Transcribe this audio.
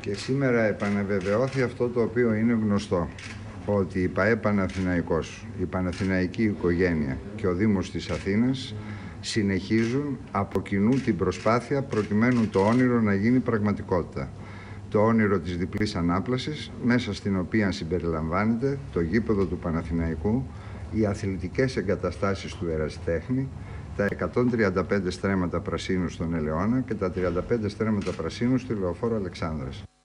Και σήμερα επαναβεβαιώθη αυτό το οποίο είναι γνωστό, ότι η ΠΑΕ Παναθηναϊκός, η Παναθηναϊκή οικογένεια και ο Δήμος της Αθήνας συνεχίζουν από κοινού την προσπάθεια προκειμένου το όνειρο να γίνει πραγματικότητα. Το όνειρο της διπλής ανάπλασης, μέσα στην οποία συμπεριλαμβάνεται το γήπεδο του Παναθηναϊκού, οι αθλητικές εγκαταστάσεις του Ερασιτέχνη, τα 135 στρέμματα πρασίνου στον Ελαιώνα και τα 35 στρέμματα πρασίνου στη Λεωφόρο Αλεξάνδρας.